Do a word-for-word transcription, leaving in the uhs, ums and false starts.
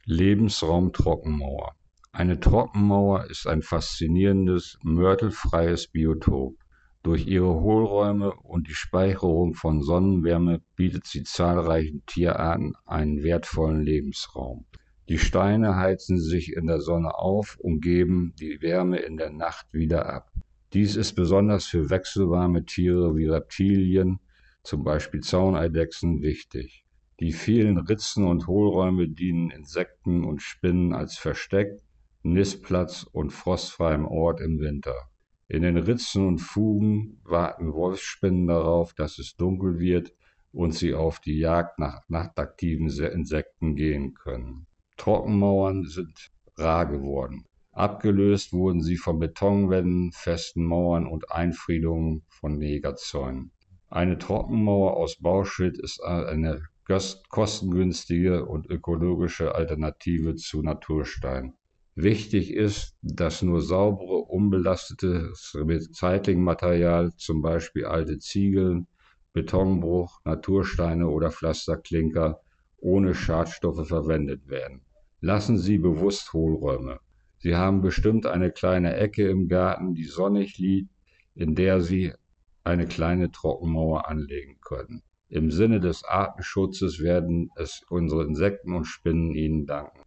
Lebensraum-Trockenmauer. Eine Trockenmauer ist ein faszinierendes, mörtelfreies Biotop. Durch ihre Hohlräume und die Speicherung von Sonnenwärme bietet sie zahlreichen Tierarten einen wertvollen Lebensraum. Die Steine heizen sich in der Sonne auf und geben die Wärme in der Nacht wieder ab. Dies ist besonders für wechselwarme Tiere wie Reptilien, zum Beispiel Zauneidechsen, wichtig. Die vielen Ritzen und Hohlräume dienen Insekten und Spinnen als Versteck, Nistplatz und frostfreiem Ort im Winter. In den Ritzen und Fugen warten Wolfsspinnen darauf, dass es dunkel wird und sie auf die Jagd nach nachtaktiven Insekten gehen können. Trockenmauern sind rar geworden. Abgelöst wurden sie von Betonwänden, festen Mauern und Einfriedungen von Negerzäunen. Eine Trockenmauer aus Bauschild ist eine kostengünstige und ökologische Alternative zu Naturstein. Wichtig ist, dass nur saubere, unbelastetes Recyclingmaterial, zum Beispiel alte Ziegeln, Betonbruch, Natursteine oder Pflasterklinker, ohne Schadstoffe verwendet werden. Lassen Sie bewusst Hohlräume. Sie haben bestimmt eine kleine Ecke im Garten, die sonnig liegt, in der Sie eine kleine Trockenmauer anlegen können. Im Sinne des Artenschutzes werden es unsere Insekten und Spinnen Ihnen danken.